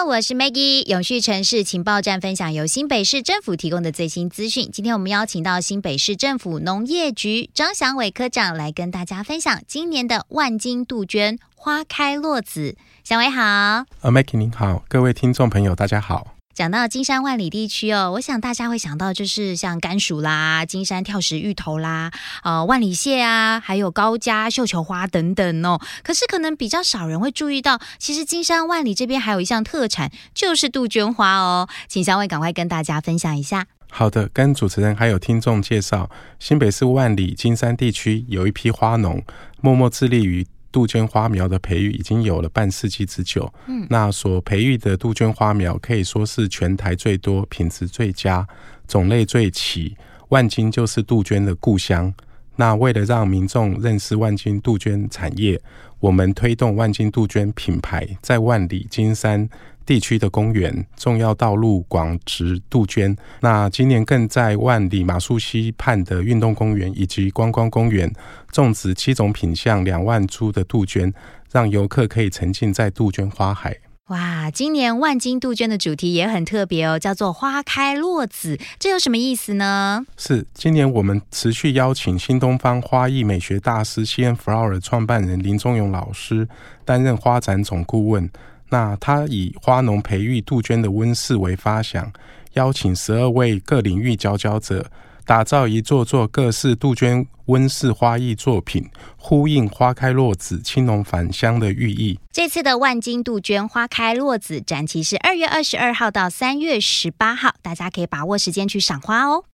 我是 Maggie， 永续城市情报站分享由新北市政府提供的最新资讯。今天我们邀请到新北市政府农业局张祥伟科长来跟大家分享今年的万金杜鹃花开落子。祥伟好。 Maggie 您好，各位听众朋友大家好。 讲到金山万里地区哦，我想大家会想到就是像甘薯啦、金山跳石芋头啦、万里蟹啊，还有高家绣球花等等哦。可是可能比较少人会注意到，其实金山万里这边还有一项特产，就是杜鹃花哦。请小伟赶快跟大家分享一下。 好的，跟主持人还有听众介绍，新北市万里金山地区有一批花农默默致力于杜鹃花苗的培育，已经有了半世纪之久。那所培育的杜鹃花苗可以说是全台最多、品质最佳、种类最齐。万金就是杜鹃的故乡。那为了让民众认识万金杜鹃产业，我们推动万金杜鹃品牌，在万里金山地区的公园、重要道路广植杜鹃。那今年更在万里马术溪畔的运动公园以及观光公园种植7种品项2万株的杜鹃，让游客可以沉浸在杜鹃花海。 哇，今年万金杜鹃的主题也很特别哦，叫做花开落子，这有什么意思呢？ 是，今年我们持续邀请新东方花艺美学大师 CN Flower 创办人林宗勇老师担任花展总顾问。那他以花农培育杜鹃的温室为发想，邀请12位各领域佼佼者，打造一座座各式杜鹃温室花艺作品，呼应花开落子、青农返乡的寓意。 这次的万金杜鹃花开落子展期是2月22号到3月18号，大家可以把握时间去赏花哦。